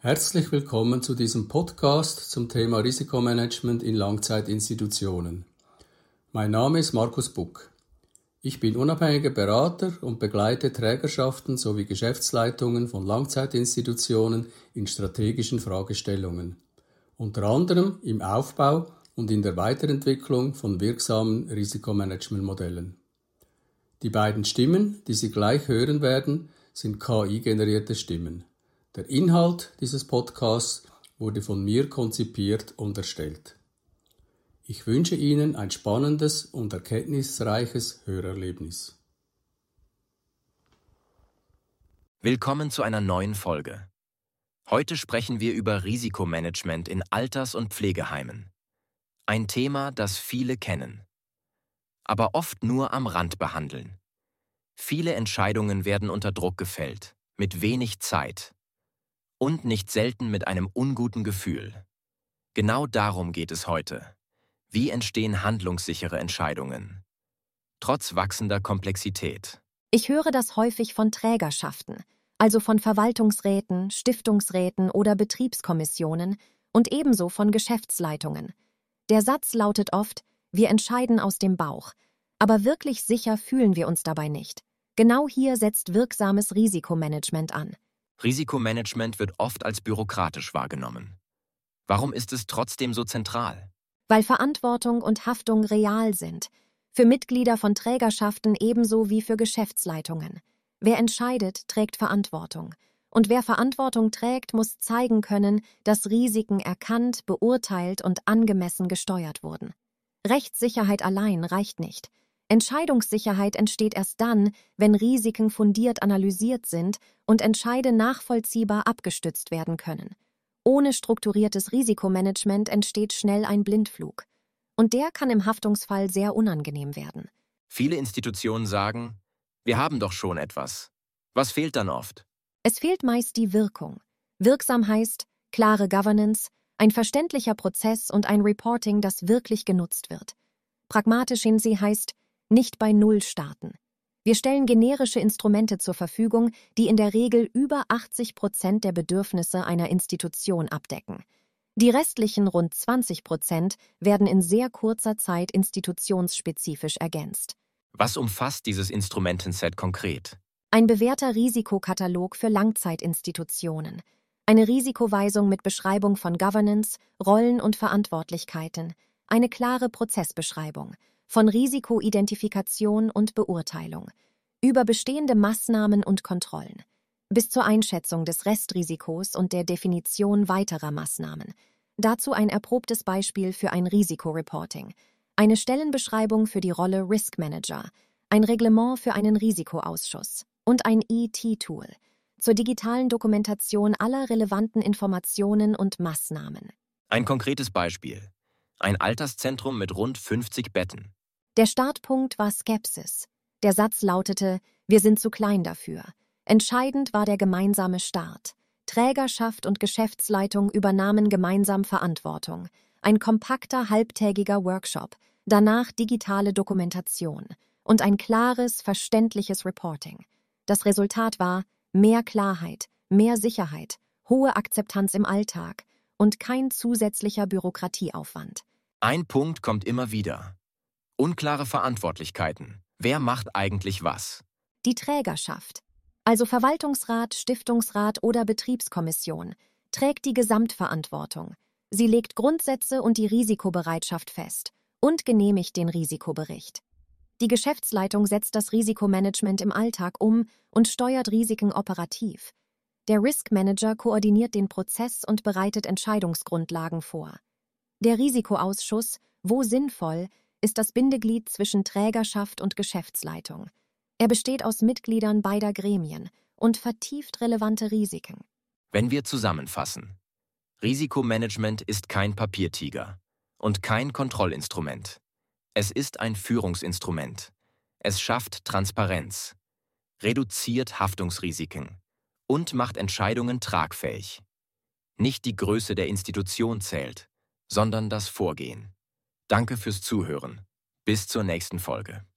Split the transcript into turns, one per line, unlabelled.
Herzlich willkommen zu diesem Podcast zum Thema Risikomanagement in Langzeitinstitutionen. Mein Name ist Markus Buck. Ich bin unabhängiger Berater und begleite Trägerschaften sowie Geschäftsleitungen von Langzeitinstitutionen in strategischen Fragestellungen, unter anderem im Aufbau und in der Weiterentwicklung von wirksamen Risikomanagementmodellen. Die beiden Stimmen, die Sie gleich hören werden, sind KI-generierte Stimmen. Der Inhalt dieses Podcasts wurde von mir konzipiert und erstellt. Ich wünsche Ihnen ein spannendes und erkenntnisreiches Hörerlebnis.
Willkommen zu einer neuen Folge. Heute sprechen wir über Risikomanagement in Alters- und Pflegeheimen. Ein Thema, das viele kennen, aber oft nur am Rand behandeln. Viele Entscheidungen werden unter Druck gefällt, mit wenig Zeit und nicht selten mit einem unguten Gefühl. Genau darum geht es heute. Wie entstehen handlungssichere Entscheidungen? Trotz wachsender Komplexität.
Ich höre das häufig von Trägerschaften, also von Verwaltungsräten, Stiftungsräten oder Betriebskommissionen und ebenso von Geschäftsleitungen. Der Satz lautet oft: Wir entscheiden aus dem Bauch, aber wirklich sicher fühlen wir uns dabei nicht. Genau hier setzt wirksames Risikomanagement an.
Risikomanagement wird oft als bürokratisch wahrgenommen. Warum ist es trotzdem so zentral?
Weil Verantwortung und Haftung real sind, für Mitglieder von Trägerschaften ebenso wie für Geschäftsleitungen. Wer entscheidet, trägt Verantwortung. Und wer Verantwortung trägt, muss zeigen können, dass Risiken erkannt, beurteilt und angemessen gesteuert wurden. Rechtssicherheit allein reicht nicht. Entscheidungssicherheit entsteht erst dann, wenn Risiken fundiert analysiert sind und Entscheide nachvollziehbar abgestützt werden können. Ohne strukturiertes Risikomanagement entsteht schnell ein Blindflug. Und der kann im Haftungsfall sehr unangenehm werden.
Viele Institutionen sagen, wir haben doch schon etwas. Was fehlt dann oft?
Es fehlt meist die Wirkung. Wirksam heißt klare Governance, ein verständlicher Prozess und ein Reporting, das wirklich genutzt wird. Pragmatisch in sie heißt nicht bei Null starten. Wir stellen generische Instrumente zur Verfügung, die in der Regel über 80% der Bedürfnisse einer Institution abdecken. Die restlichen rund 20% werden in sehr kurzer Zeit institutionsspezifisch ergänzt.
Was umfasst dieses Instrumentenset konkret?
Ein bewährter Risikokatalog für Langzeitinstitutionen. Eine Risikoweisung mit Beschreibung von Governance, Rollen und Verantwortlichkeiten. Eine klare Prozessbeschreibung. Von Risikoidentifikation und Beurteilung. Über bestehende Maßnahmen und Kontrollen. Bis zur Einschätzung des Restrisikos und der Definition weiterer Maßnahmen. Dazu ein erprobtes Beispiel für ein Risikoreporting. Eine Stellenbeschreibung für die Rolle Risk Manager, ein Reglement für einen Risikoausschuss und ein ET-Tool zur digitalen Dokumentation aller relevanten Informationen und Maßnahmen.
Ein konkretes Beispiel. Ein Alterszentrum mit rund 50 Betten.
Der Startpunkt war Skepsis. Der Satz lautete: Wir sind zu klein dafür. Entscheidend war der gemeinsame Start. Trägerschaft und Geschäftsleitung übernahmen gemeinsam Verantwortung. Ein kompakter, halbtägiger Workshop, danach digitale Dokumentation und ein klares, verständliches Reporting. Das Resultat war mehr Klarheit, mehr Sicherheit, hohe Akzeptanz im Alltag und kein zusätzlicher Bürokratieaufwand.
Ein Punkt kommt immer wieder. Unklare Verantwortlichkeiten. Wer macht eigentlich was?
Die Trägerschaft, also Verwaltungsrat, Stiftungsrat oder Betriebskommission, trägt die Gesamtverantwortung. Sie legt Grundsätze und die Risikobereitschaft fest und genehmigt den Risikobericht. Die Geschäftsleitung setzt das Risikomanagement im Alltag um und steuert Risiken operativ. Der Risk Manager koordiniert den Prozess und bereitet Entscheidungsgrundlagen vor. Der Risikoausschuss, wo sinnvoll, ist das Bindeglied zwischen Trägerschaft und Geschäftsleitung. Er besteht aus Mitgliedern beider Gremien und vertieft relevante Risiken.
Wenn wir zusammenfassen: Risikomanagement ist kein Papiertiger und kein Kontrollinstrument. Es ist ein Führungsinstrument. Es schafft Transparenz, reduziert Haftungsrisiken und macht Entscheidungen tragfähig. Nicht die Größe der Institution zählt, sondern das Vorgehen. Danke fürs Zuhören. Bis zur nächsten Folge.